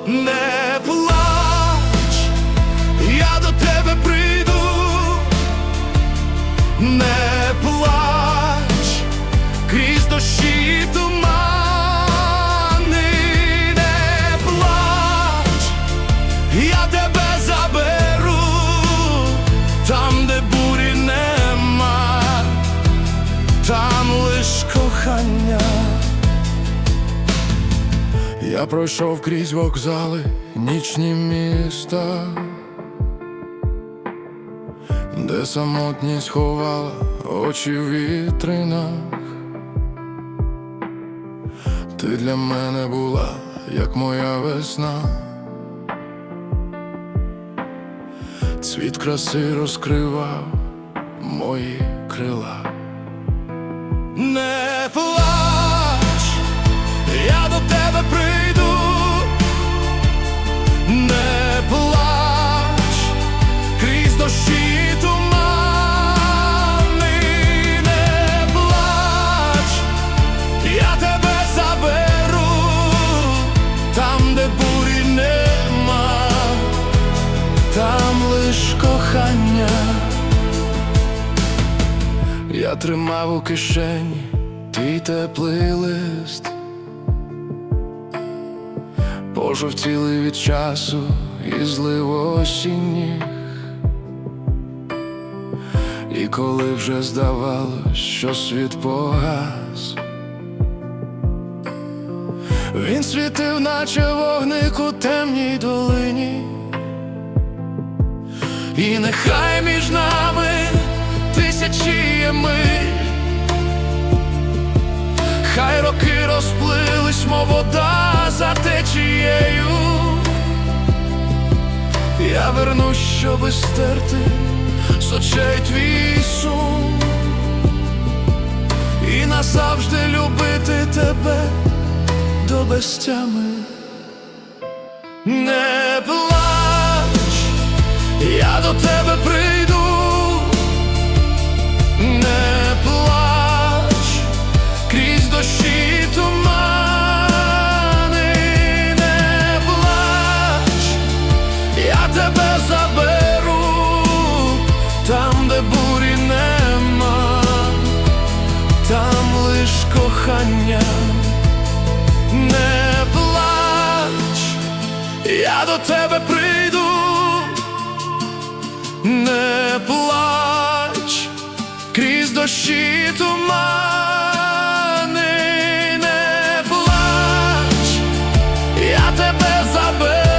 Не плач, я до тебе прийду. Не плач, крізь дощі і тумани. Не плач, я тебе заберу там, де бурі нема, там лиш кохання. Я пройшов крізь вокзали, нічні міста, де самотність ховала очі в вітринах. Ти для мене була, як моя весна. Цвіт краси розкривав мої крила. Не плач, я до тебе прийду. Не плач, крізь дощі і тумани. Не плач, я тебе заберу там, де бурі нема, там лиш кохання. Я тримав у кишені твій теплий лист, пожовтілий від часу і злив осінніх. І коли вже здавалось, що світ погас, він світив, наче вогник у темній долині. І нехай між нами тисячі є миль, хай роки розплились, мов вода за течією. Я вернусь, щоби стерти з очей твій сум і назавжди любити тебе до безтями. Не плач, я до тебе прийду. Не плач, крізь дощі і тумани. Не плач, я тебе заберу там, де бурі нема, там лиш кохання. Не плач, я до тебе прийду. Не плач, крізь дощі і тумани. Не плач, я тебе заберу